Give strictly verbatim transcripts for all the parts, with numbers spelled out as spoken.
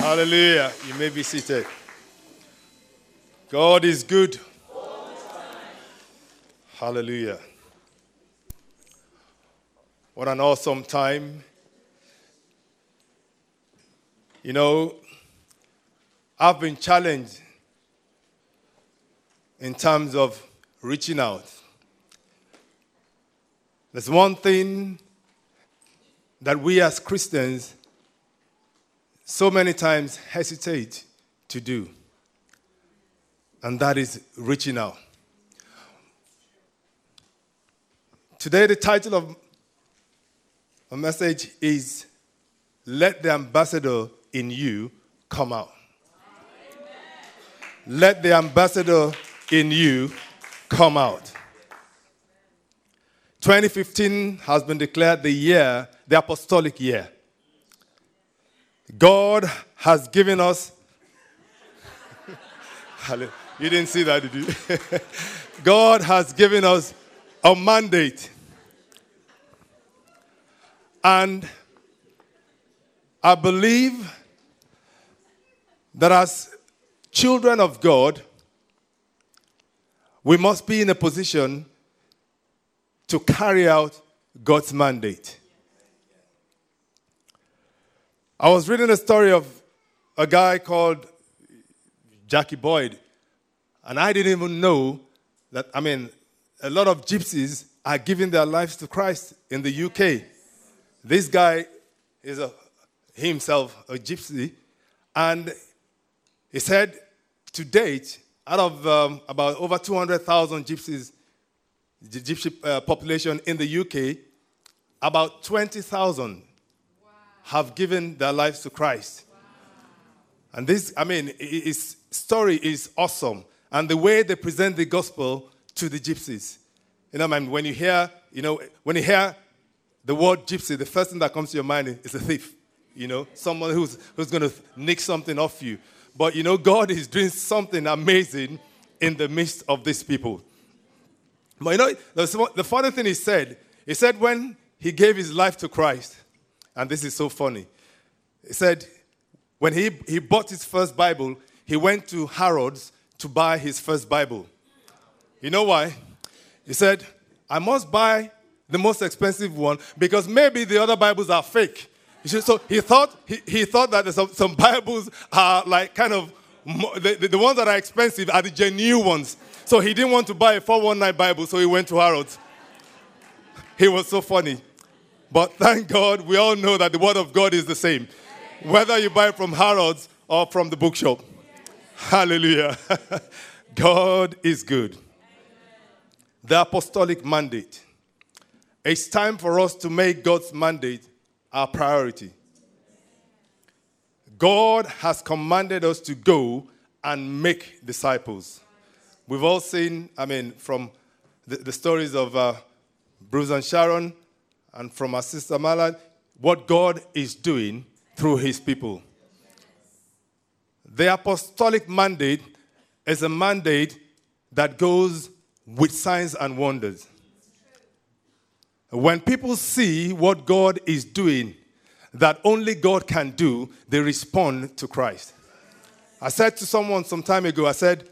Hallelujah. You may be seated. God is good. Hallelujah. What an awesome time. You know, I've been challenged in terms of reaching out. There's one thing that we as Christians so many times hesitate to do, and that is reaching out. Today, the title of my message is, Let the Ambassador in You Come Out. Amen. Let the ambassador in you come out. twenty fifteen has been declared the year, the apostolic year. God has given us, you didn't see that, did you? God has given us a mandate. And I believe that as children of God, we must be in a position to carry out God's mandate. I was reading a story of a guy called Jackie Boyd, and I didn't even know that, I mean, a lot of gypsies are giving their lives to Christ in the U K. This guy is a, himself a gypsy, and he said to date, out of um, about over two hundred thousand gypsies, the gypsy uh, population in the U K, about twenty thousand wow. have given their lives to Christ. Wow. And this, I mean, his story is awesome. And the way they present the gospel to the gypsies. You know, man, when you hear, you know, when you hear the word gypsy, the first thing that comes to your mind is a thief. You know, someone who's who's going to nick something off you. But, you know, God is doing something amazing in the midst of these people. But, you know, the funny thing he said, he said when he gave his life to Christ, and this is so funny, he said when he, he bought his first Bible, he went to Harrods to buy his first Bible. You know why? He said, I must buy the most expensive one because maybe the other Bibles are fake. So he thought he, he thought that some, some Bibles are like kind of, the, the, the ones that are expensive are the genuine ones. So he didn't want to buy a four one nine Bible, so he went to Harrods. He was so funny. But thank God, we all know that the Word of God is the same. Whether you buy from Harrods or from the bookshop. Hallelujah. God is good. The apostolic mandate. It's time for us to make God's mandate our priority. God has commanded us to go and make disciples. We've all seen, I mean, from the, the stories of uh, Bruce and Sharon and from our sister Malad, what God is doing through his people. The apostolic mandate is a mandate that goes with signs and wonders. When people see what God is doing, that only God can do, they respond to Christ. I said to someone some time ago, I said,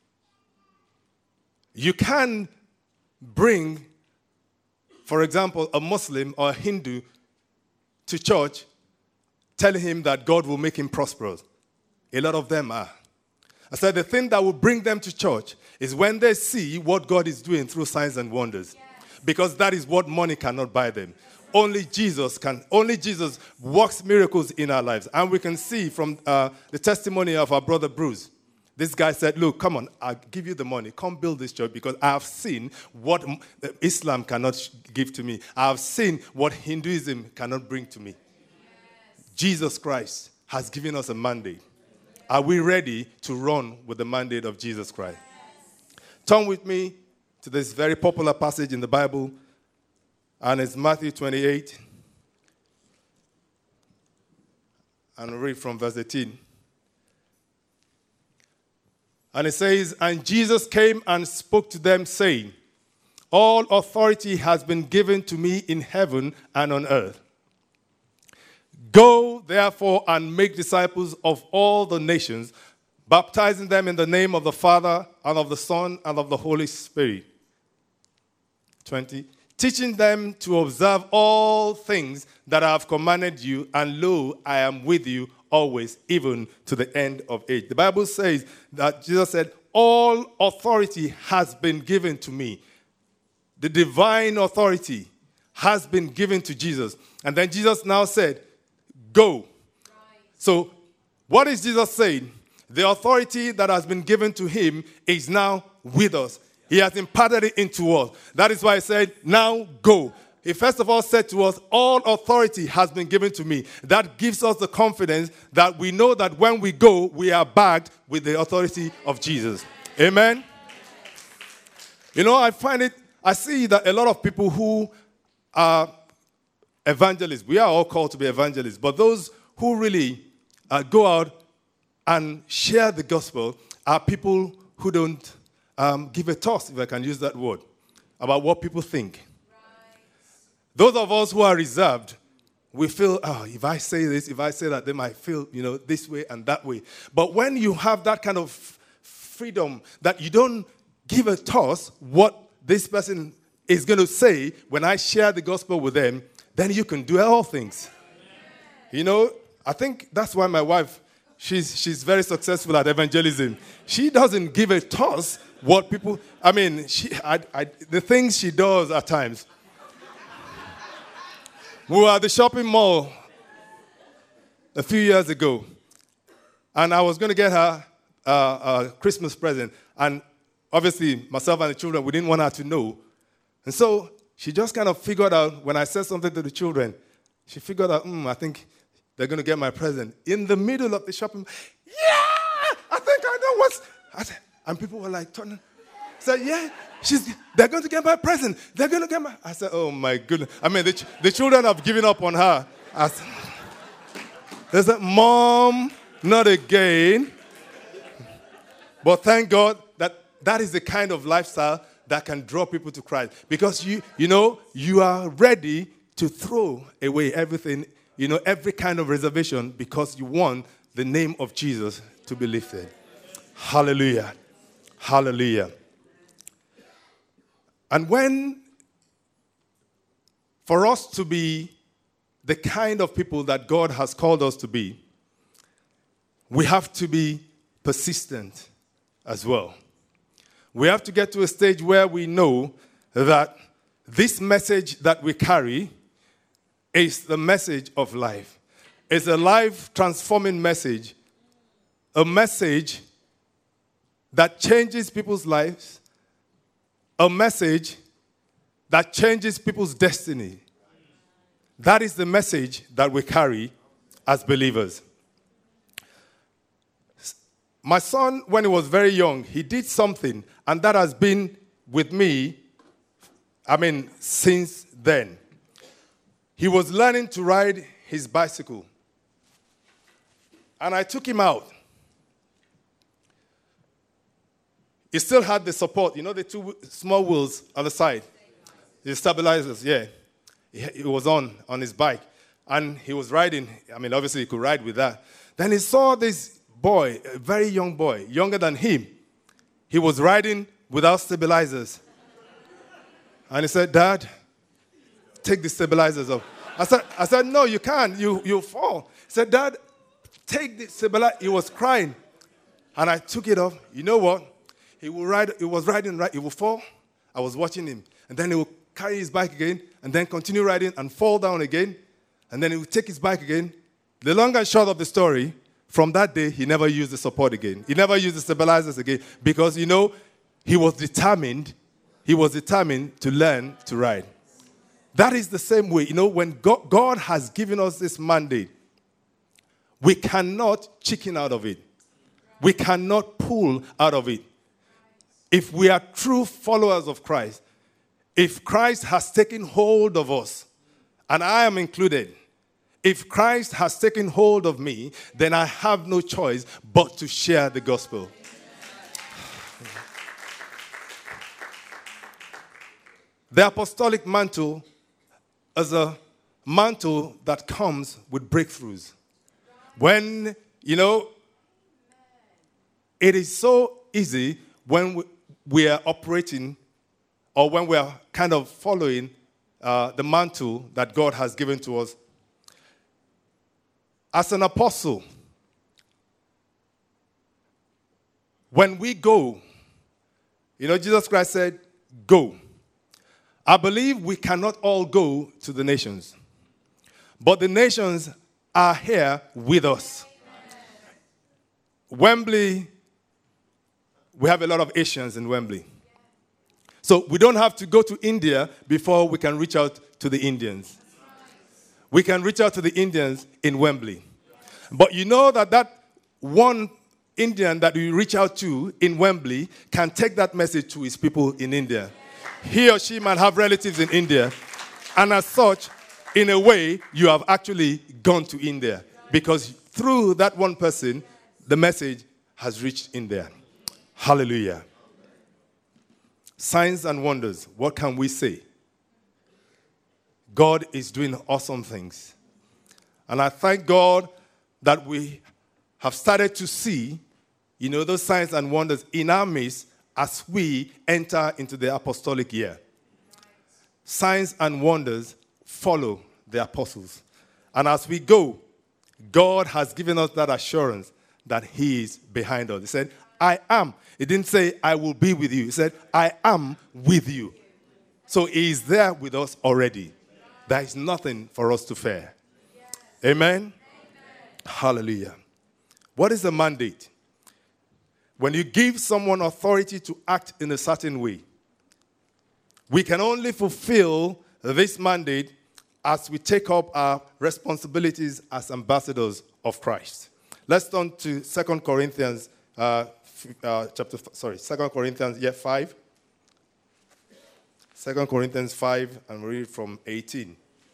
you can bring, for example, a Muslim or a Hindu to church, telling him that God will make him prosperous. A lot of them are. I said the thing that will bring them to church is when they see what God is doing through signs and wonders. Because that is what money cannot buy them. Only Jesus can. Only Jesus works miracles in our lives. And we can see from uh, the testimony of our brother Bruce. This guy said, look, come on, I'll give you the money. Come build this church because I have seen what Islam cannot give to me. I have seen what Hinduism cannot bring to me. Yes. Jesus Christ has given us a mandate. Are we ready to run with the mandate of Jesus Christ? Yes. Turn with me to this very popular passage in the Bible, and it's Matthew twenty-eight. And we'll read from verse eighteen. And it says, and Jesus came and spoke to them, saying, all authority has been given to me in heaven and on earth. Go, therefore, and make disciples of all the nations, baptizing them in the name of the Father, and of the Son, and of the Holy Spirit. twenty. Teaching them to observe all things that I have commanded you, and lo, I am with you always, even to the end of age. The Bible says that Jesus said, all authority has been given to me. The divine authority has been given to Jesus. And then Jesus now said, go. Right. So what is Jesus saying? The authority that has been given to him is now with us. He has imparted it into us. That is why he said, now go. He first of all said to us, all authority has been given to me. That gives us the confidence that we know that when we go, we are backed with the authority of Jesus. Amen? You know, I find it, I see that a lot of people who are evangelists, we are all called to be evangelists, but those who really uh, go out and share the gospel are people who don't Um, give a toss, if I can use that word, about what people think. Right. Those of us who are reserved, we feel, oh, if I say this, if I say that, they might feel, you know, this way and that way. But when you have that kind of freedom that you don't give a toss what this person is going to say when I share the gospel with them, then you can do all things. Amen. You know, I think that's why my wife, she's, she's very successful at evangelism. She doesn't give a toss what people, I mean, she, I, I, the things she does at times. We were at the shopping mall a few years ago, and I was going to get her uh, a Christmas present. And obviously, myself and the children, we didn't want her to know. And so she just kind of figured out, when I said something to the children, she figured out, hmm, I think they're going to get my present. In the middle of the shopping mall, yeah, I think I know what's, I said, and people were like, turning. I said, yeah, she's, they're going to get my present. They're going to get my... I said, oh, my goodness. I mean, the, the children have given up on her. I said, they said, Mom, not again. But thank God that that is the kind of lifestyle that can draw people to Christ. Because, you, you know, you are ready to throw away everything, you know, every kind of reservation because you want the name of Jesus to be lifted. Hallelujah. Hallelujah. And when, for us to be the kind of people that God has called us to be, we have to be persistent as well. We have to get to a stage where we know that this message that we carry is the message of life. It's a life-transforming message, a message that changes people's lives, a message that changes people's destiny. That is the message that we carry as believers. My son, when he was very young, he did something, and that has been with me, I mean, since then. He was learning to ride his bicycle, and I took him out. He still had the support, you know, the two small wheels on the side, the stabilizers, yeah. He was on, on his bike, and he was riding. I mean, obviously, he could ride with that. Then he saw this boy, a very young boy, younger than him. He was riding without stabilizers. And he said, Dad, take the stabilizers off. I said, I said, no, you can't. You, you'll fall. He said, Dad, take the stabilizer. He was crying. And I took it off. You know what? He will ride, he was riding, right, he will fall. I was watching him. And then he will carry his bike again, and then continue riding and fall down again. And then he will take his bike again. The long and short of the story, from that day, he never used the support again. He never used the stabilizers again. Because, you know, he was determined, he was determined to learn to ride. That is the same way, you know, when God, God has given us this mandate, we cannot chicken out of it. We cannot pull out of it. If we are true followers of Christ, if Christ has taken hold of us, and I am included, if Christ has taken hold of me, then I have no choice but to share the gospel. The apostolic mantle is a, mantle that comes with breakthroughs. When, you know, it is so easy when we, we are operating or when we are kind of following uh, the mantle that God has given to us. As an apostle, when we go, you know, Jesus Christ said, go. I believe we cannot all go to the nations, but the nations are here with us. Wembley, we have a lot of Asians in Wembley. So we don't have to go to India before we can reach out to the Indians. We can reach out to the Indians in Wembley. But you know that that one Indian that we reach out to in Wembley can take that message to his people in India. He or she might have relatives in India. And as such, in a way, you have actually gone to India. Because through that one person, the message has reached India. Hallelujah. Signs and wonders. What can we say? God is doing awesome things. And I thank God that we have started to see, you know, those signs and wonders in our midst as we enter into the apostolic year. Signs and wonders follow the apostles. And as we go, God has given us that assurance that he is behind us. He said, I am. He didn't say, I will be with you. He said, I am with you. So he is there with us already. There is nothing for us to fear. Amen? Amen? Hallelujah. What is the mandate? When you give someone authority to act in a certain way, we can only fulfill this mandate as we take up our responsibilities as ambassadors of Christ. Let's turn to Second Corinthians uh, uh, chapter. Sorry, Second Corinthians, yeah, five. Second Corinthians five, and we read from eighteen.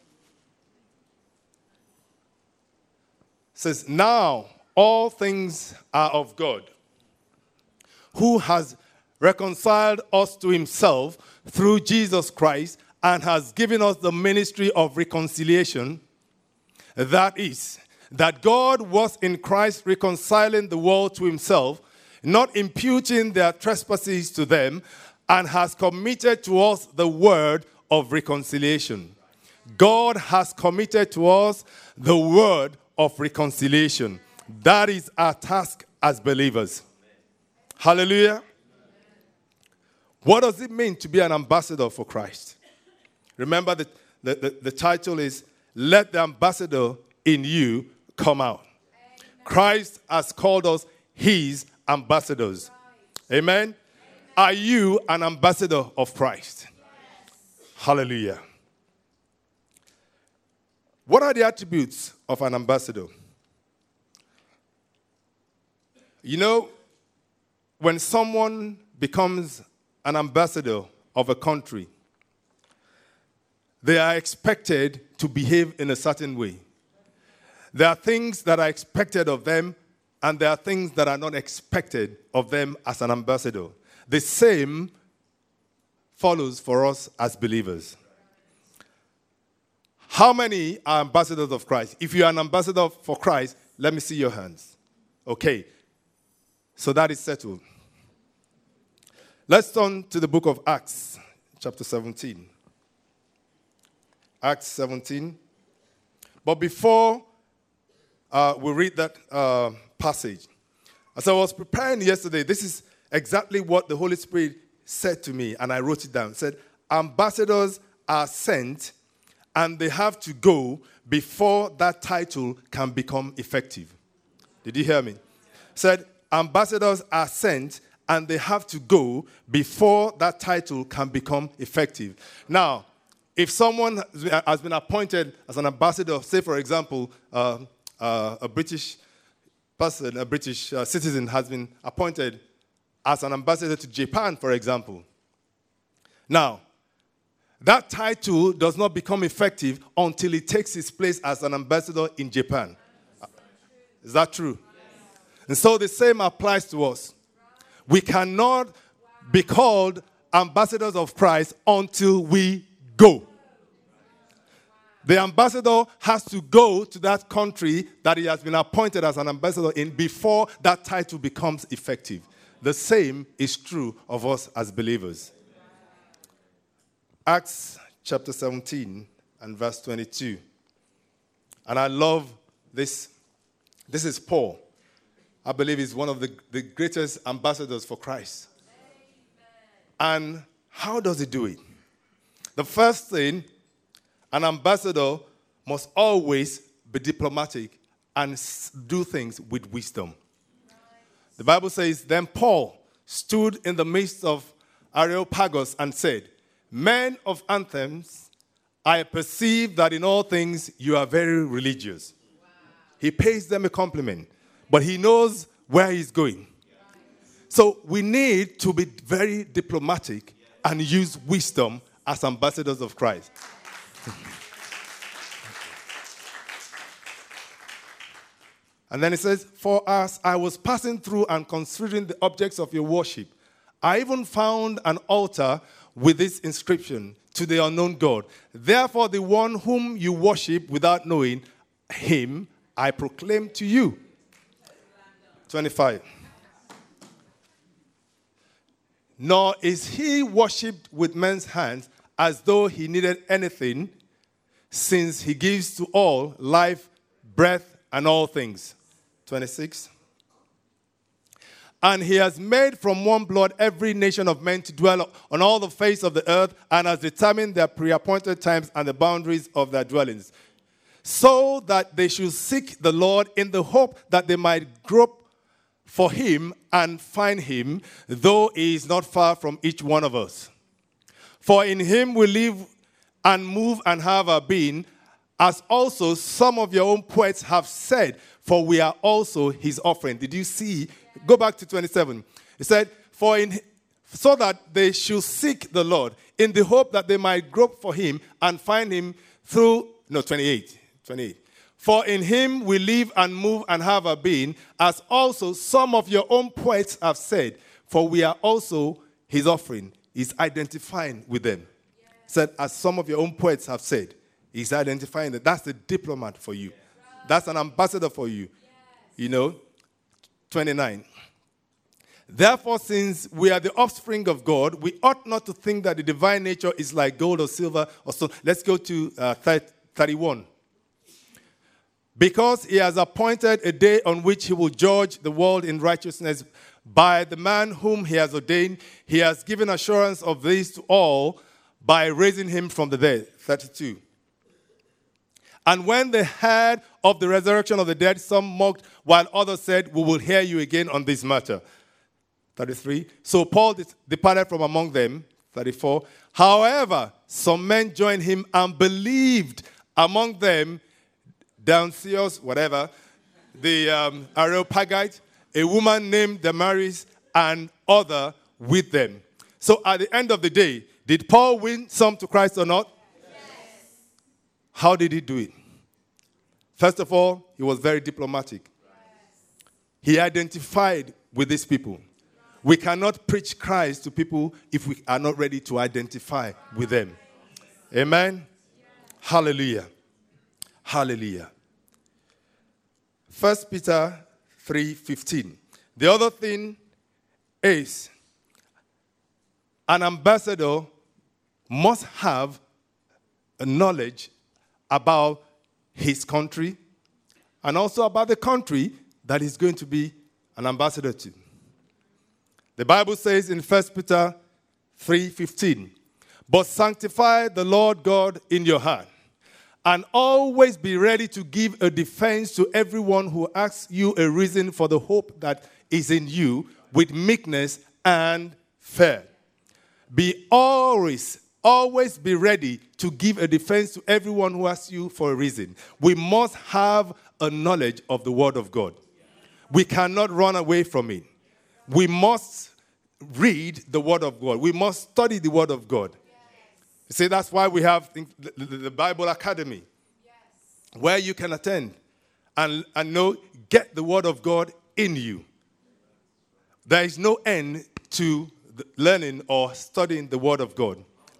It says, now all things are of God, who has reconciled us to himself through Jesus Christ and has given us the ministry of reconciliation. That is, that God was in Christ reconciling the world to himself, not imputing their trespasses to them, and has committed to us the word of reconciliation. God has committed to us the word of reconciliation. That is our task as believers. Hallelujah. What does it mean to be an ambassador for Christ? Remember that the, the, the title is, Let the Ambassador in You Come Out. Christ has called us his ambassadors. Amen? Amen. Are you an ambassador of Christ? Yes. Hallelujah. What are the attributes of an ambassador? You know, when someone becomes an ambassador of a country, they are expected to behave in a certain way. There are things that are expected of them, and there are things that are not expected of them as an ambassador. The same follows for us as believers. How many are ambassadors of Christ? If you are an ambassador for Christ, let me see your hands. Okay. So that is settled. Let's turn to the book of Acts, chapter seventeen. Acts seventeen. But before uh, we read that uh, passage, as I was preparing yesterday, this is exactly what the Holy Spirit said to me, and I wrote it down. It said, ambassadors are sent, and they have to go before that title can become effective. Did you hear me? It said, ambassadors are sent, and they have to go before that title can become effective. Now, if someone has been appointed as an ambassador, say, for example, uh, uh, a British person, a British uh, citizen has been appointed as an ambassador to Japan, for example. Now, that title does not become effective until he takes his place as an ambassador in Japan. Is that true? Yes. And so the same applies to us. We cannot be called ambassadors of Christ until we go. The ambassador has to go to that country that he has been appointed as an ambassador in before that title becomes effective. The same is true of us as believers. Acts chapter seventeen and verse twenty-two. And I love this. This is Paul. I believe he's one of the, the greatest ambassadors for Christ. Amen. And how does he do it? The first thing, an ambassador must always be diplomatic and do things with wisdom. The Bible says, then Paul stood in the midst of Areopagus and said, men of Athens, I perceive that in all things you are very religious. Wow. He pays them a compliment, but he knows where he's going. So we need to be very diplomatic and use wisdom as ambassadors of Christ. And then it says, for as I was passing through and considering the objects of your worship, I even found an altar with this inscription, to the unknown God. Therefore, the one whom you worship without knowing him, I proclaim to you. twenty-five. Nor is he worshipped with men's hands as though he needed anything, since he gives to all life, breath, and all things. twenty-six. And he has made from one blood every nation of men to dwell on all the face of the earth, and has determined their pre-appointed times and the boundaries of their dwellings, so that they should seek the Lord in the hope that they might grope for him and find him, though he is not far from each one of us. For in him we live and move and have our being, as also some of your own poets have said, for we are also his offering. Did you see? Go back to twenty-seven. It said, for in so that they should seek the Lord in the hope that they might grope for him and find him through, no, twenty-eight. twenty-eight. For in him we live and move and have our being, as also some of your own poets have said, for we are also his offering. He's identifying with them. Yes. Said, as some of your own poets have said, he's identifying that. That's the diplomat for you. Right. That's an ambassador for you. Yes. You know, twenty-nine. Therefore, since we are the offspring of God, we ought not to think that the divine nature is like gold or silver or stone. Let's go to uh, thirty-one. Because he has appointed a day on which he will judge the world in righteousness by the man whom he has ordained, he has given assurance of this to all by raising him from the dead. thirty-two. And when they heard of the resurrection of the dead, some mocked, while others said, we will hear you again on this matter. thirty-three. So Paul departed from among them. thirty-four. However, some men joined him and believed, among them Dionysius, whatever, the um, Areopagite, a woman named Damaris, and other with them. So at the end of the day, did Paul win some to Christ or not? Yes. How did he do it? First of all, he was very diplomatic. Yes. He identified with these people. We cannot preach Christ to people if we are not ready to identify with them. Amen? Yes. Hallelujah. Hallelujah. First Peter three fifteen. The other thing is an ambassador must have a knowledge about his country and also about the country that he's going to be an ambassador to. The Bible says in First Peter three fifteen, but sanctify the Lord God in your heart, and always be ready to give a defense to everyone who asks you a reason for the hope that is in you with meekness and fear. Be always, always be ready to give a defense to everyone who asks you for a reason. We must have a knowledge of the Word of God. We cannot run away from it. We must read the Word of God. We must study the Word of God. See, that's why we have the, the, the Bible Academy, yes, where you can attend and, and know, get the Word of God in you. There is no end to the learning or studying the Word of God.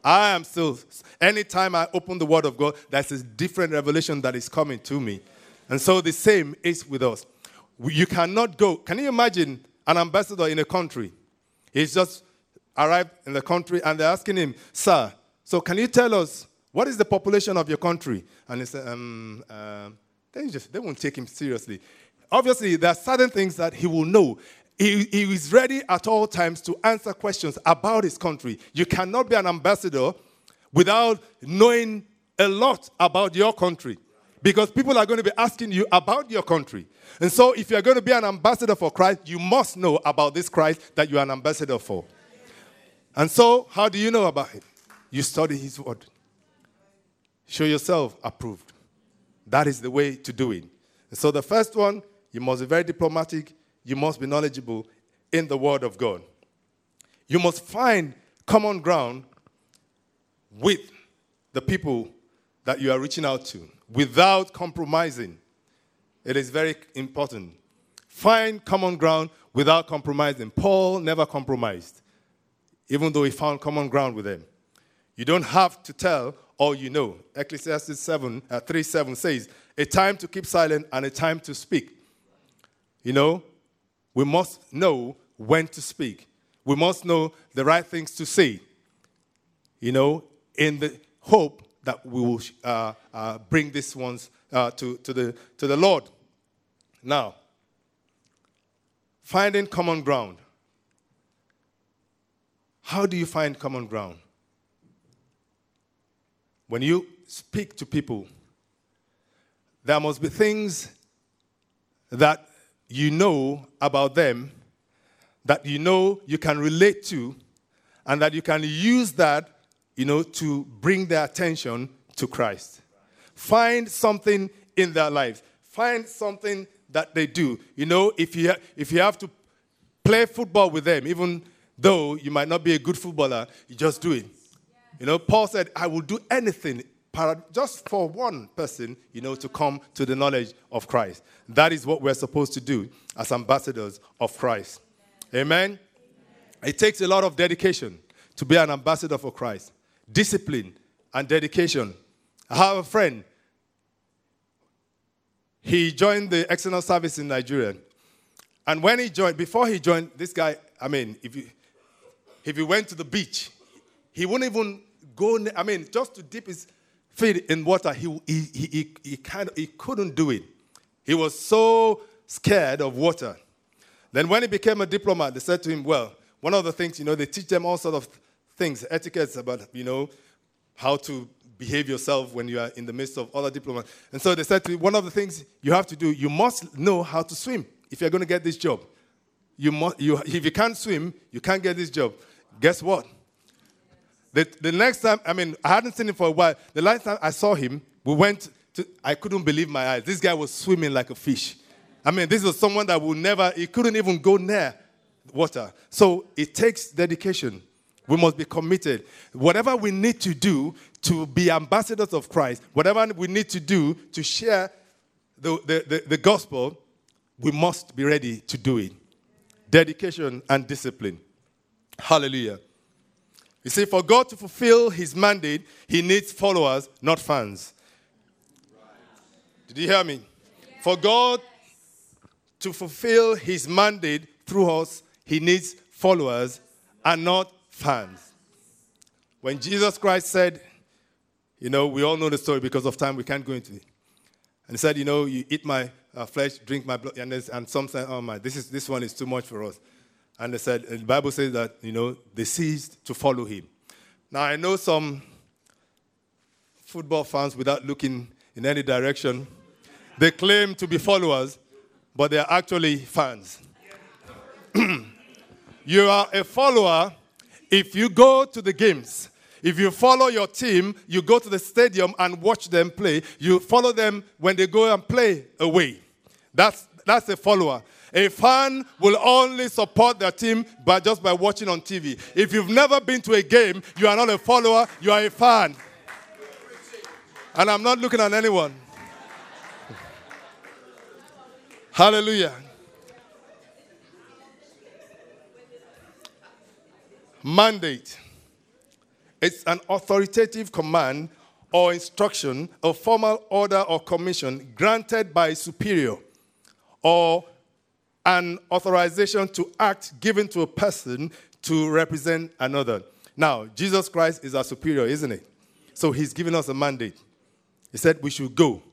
I am still, anytime I open the Word of God, there's a different revelation that is coming to me. And so the same is with us. You cannot go. Can you imagine an ambassador in a country? He's just arrived in the country and they're asking him, sir, so can you tell us what is the population of your country? And he said, um, um, they, just, they won't take him seriously. Obviously, there are certain things that he will know. He, he is ready at all times to answer questions about his country. You cannot be an ambassador without knowing a lot about your country, because people are going to be asking you about your country. And so if you're going to be an ambassador for Christ, you must know about this Christ that you're an ambassador for. And so how do you know about him? You study his word. Show yourself approved. That is the way to do it. And so the first one, you must be very diplomatic. You must be knowledgeable in the word of God. You must find common ground with the people that you are reaching out to without compromising. It is very important. Find common ground without compromising. Paul never compromised, even though he found common ground with them. You don't have to tell all you know. Ecclesiastes seven, uh, three seven says, a time to keep silent and a time to speak. You know, we must know when to speak. We must know the right things to say, you know, in the hope that we will uh, uh, bring these ones uh, to, to, the, to the Lord. Now, finding common ground. How do you find common ground? When you speak to people, there must be things that you know about them, that you know you can relate to, and that you can use that, you know, to bring their attention to Christ. Find something in their lives. Find something that they do. You know, if you, if you have to play football with them, even though you might not be a good footballer, you just do it. You know, Paul said, I will do anything para- just for one person, you know, to come to the knowledge of Christ. That is what we're supposed to do as ambassadors of Christ. Amen? Amen? It takes a lot of dedication to be an ambassador for Christ. Discipline and dedication. I have a friend. He joined the external service in Nigeria. And when he joined, before he joined, this guy, I mean, if you, if he went to the beach, he wouldn't even go, I mean, just to dip his feet in water, he, he, he, he, he, kind of, he couldn't do it. He was so scared of water. Then when he became a diplomat, they said to him, well, one of the things, you know, they teach them all sorts of things, etiquettes about, you know, how to behave yourself when you are in the midst of other diplomats. And so they said to him, one of the things you have to do, you must know how to swim if you're going to get this job. You must, you, if you can't swim, you can't get this job. Guess what? The, the next time, I mean, I hadn't seen him for a while. The last time I saw him, we went to, I couldn't believe my eyes. This guy was swimming like a fish. I mean, this was someone that would never, he couldn't even go near water. So it takes dedication. We must be committed. Whatever we need to do to be ambassadors of Christ, whatever we need to do to share the, the, the, the gospel, we must be ready to do it. Dedication and discipline. Hallelujah. You see, for God to fulfill his mandate, he needs followers, not fans. Did you hear me? For God to fulfill his mandate through us, he needs followers and not fans. When Jesus Christ said, you know, we all know the story because of time, we can't go into it. And he said, you know, you eat my uh, flesh, drink my blood, and, and some said, oh my, this is this one is too much for us. And they said, and the Bible says that, you know, they ceased to follow him. Now, I know some football fans, without looking in any direction, they claim to be followers, but they are actually fans. You are a follower if you go to the games. If you follow your team, you go to the stadium and watch them play. You follow them when they go and play away. That's, that's a follower. A fan will only support their team by just by watching on T V. If you've never been to a game, you are not a follower, you are a fan. And I'm not looking at anyone. Hallelujah. Mandate. It's an authoritative command or instruction, a formal order or commission granted by a superior, or an authorization to act given to a person to represent another. Now, Jesus Christ is our superior, isn't it? So he's given us a mandate. He said we should go.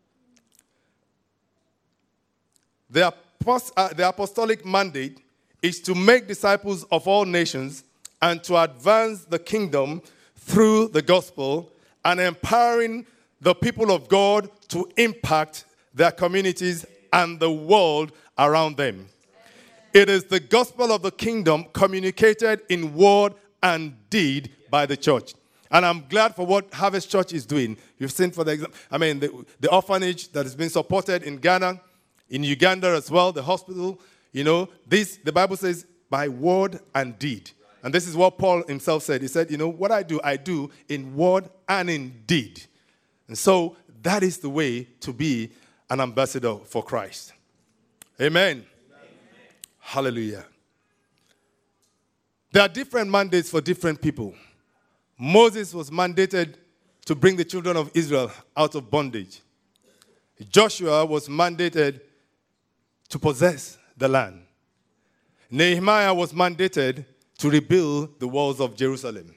The, apost- uh, the apostolic mandate is to make disciples of all nations and to advance the kingdom through the gospel and empowering the people of God to impact their communities and the world around them. It is the gospel of the kingdom communicated in word and deed by the church. And I'm glad for what Harvest Church is doing. You've seen, for the example, I mean, the, the orphanage that has been supported in Ghana, in Uganda as well, the hospital. You know, this, the Bible says, by word and deed. And this is what Paul himself said. He said, you know, what I do, I do in word and in deed. And so that is the way to be an ambassador for Christ. Amen. Amen. Hallelujah. There are different mandates for different people. Moses was mandated to bring the children of Israel out of bondage. Joshua was mandated to possess the land. Nehemiah was mandated to rebuild the walls of Jerusalem.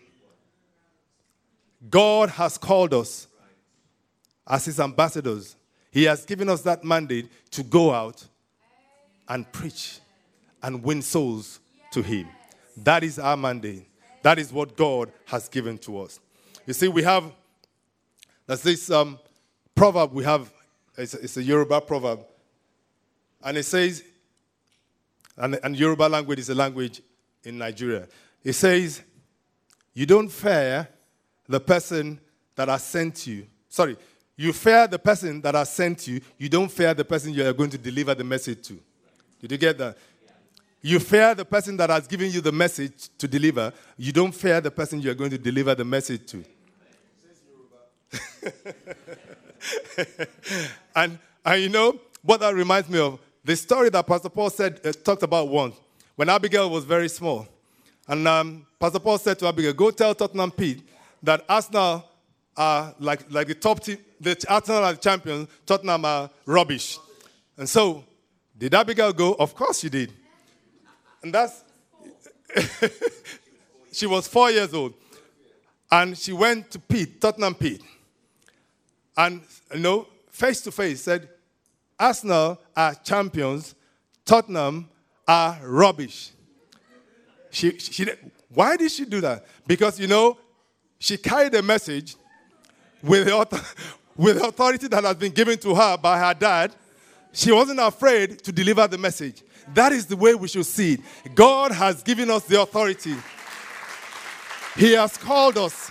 God has called us as his ambassadors. He has given us that mandate to go out and preach and win souls to him. That is our mandate. That is what God has given to us. You see, we have, there's this um, proverb we have, it's a, it's a Yoruba proverb, and it says, and, and Yoruba language is a language in Nigeria. It says, you don't fear the person that has sent you. Sorry, you fear the person that has sent you. You don't fear the person you are going to deliver the message to. Did you get that? You fear the person that has given you the message to deliver. You don't fear the person you are going to deliver the message to. and, and you know, what that reminds me of, the story that Pastor Paul said, uh, talked about once, when Abigail was very small. And um, Pastor Paul said to Abigail, go tell Tottenham Pete that Arsenal are like, like the top team, the Arsenal are the champions, Tottenham are rubbish. And so, did Abigail go? Of course she did. And that's, she was four years old. And she went to Pete, Tottenham Pete. And, you know, face to face said, Arsenal are champions, Tottenham are rubbish. She, she, why did she do that? Because, you know, she carried a message with the, with the authority that has been given to her by her dad. She wasn't afraid to deliver the message. That is the way we should see it. God has given us the authority. He has called us.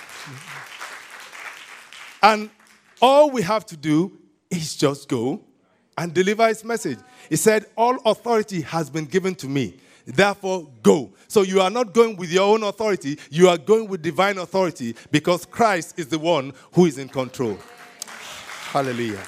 And all we have to do is just go and deliver his message. He said, all authority has been given to me. Therefore, go. So you are not going with your own authority. You are going with divine authority because Christ is the one who is in control. Hallelujah.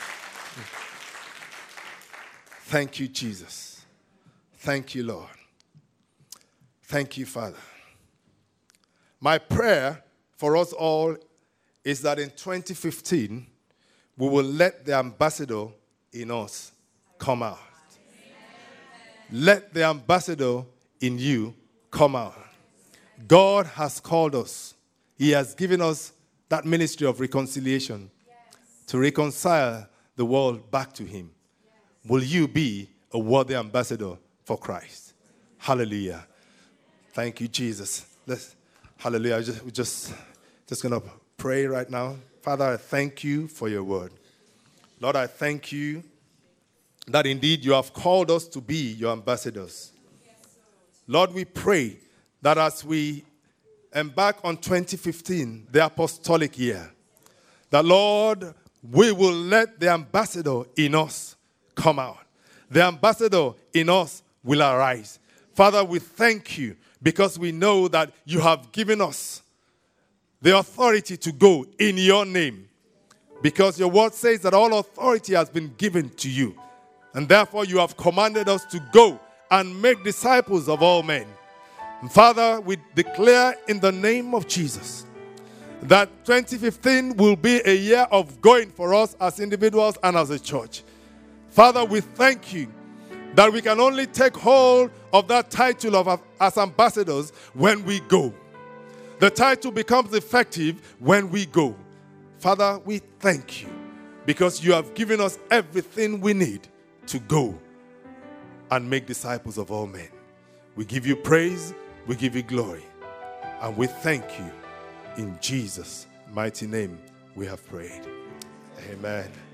Thank you, Jesus. Thank you, Lord. Thank you, Father. My prayer for us all is that in twenty fifteen, we will let the ambassador in us come out. Let the ambassador in you come out. God has called us. He has given us that ministry of reconciliation to reconcile the world back to him. Will you be a worthy ambassador for Christ? Hallelujah. Thank you, Jesus. Let's, hallelujah. I just, we're just, just going to pray right now. Father, I thank you for your word. Lord, I thank you that indeed you have called us to be your ambassadors. Lord, we pray that as we embark on twenty fifteen, the apostolic year, that, Lord, we will let the ambassador in us come out. The ambassador in us will arise. Father, we thank you because we know that you have given us the authority to go in your name. Because your word says that all authority has been given to you. And therefore you have commanded us to go and make disciples of all men. And Father, we declare in the name of Jesus that twenty fifteen will be a year of going for us as individuals and as a church. Father, we thank you that we can only take hold of that title of as ambassadors when we go. The title becomes effective when we go. Father, we thank you because you have given us everything we need to go and make disciples of all men. We give you praise, we give you glory, and we thank you. In Jesus' mighty name we have prayed. Amen.